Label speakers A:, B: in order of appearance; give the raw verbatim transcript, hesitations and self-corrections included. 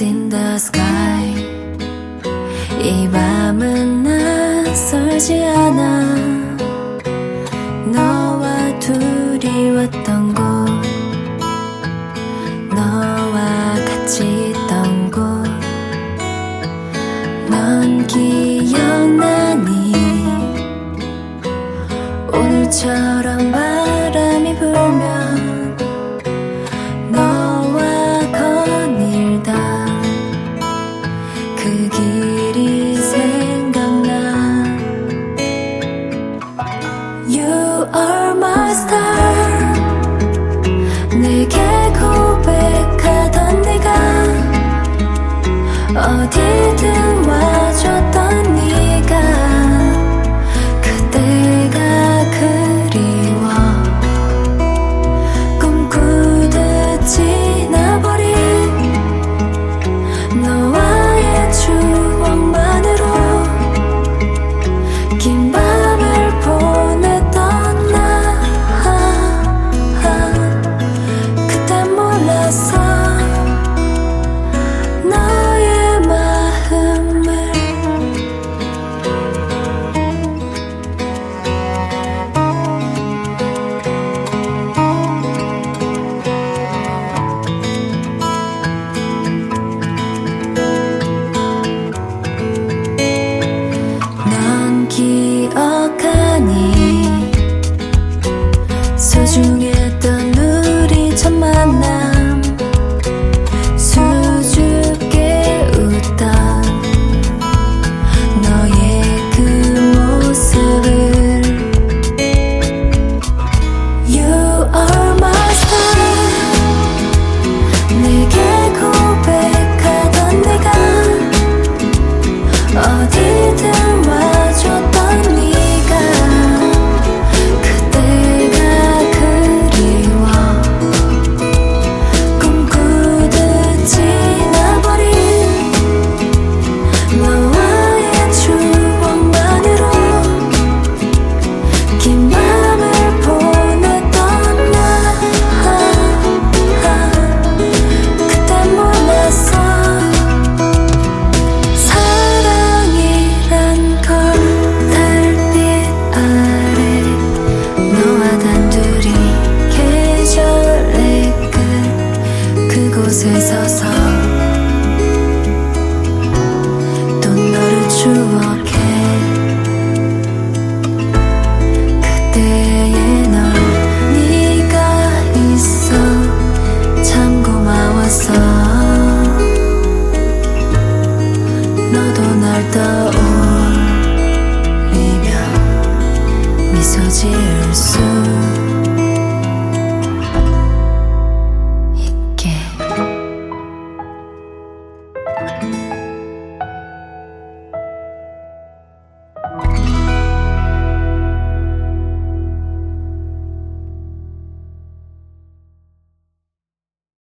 A: in the sky. 이 밤은 낯설지 않아. 너와 둘이 왔던 곳, 너와 같이 있던 곳. 넌 기억나니? 오늘처럼 바람이 불면 너와 거닐다 그 길이 생각나. You are my star. 내게 고백하던 네가 어디든 와줬던 네가 그때가 그리워. 꿈꾸듯 지나버린 너와의 추억만으로 긴 밤을 보냈던 나. 그땐 몰랐어 너의 마음을. 넌 기억하니? 소중했던 우리 첫 만남. 수줍게 웃던 너의 그 모습을. You are my star. 내게 고백하던 네가 어디든 와줬던 네가 그때가 그리워. 꿈꾸듯 지나버린 너와의 추억만으로 긴 밤을 보냈던 나. 그땐 몰랐어 사랑이란 걸. 달빛 아래 너와 단둘이 계절의 끝 그곳에 서서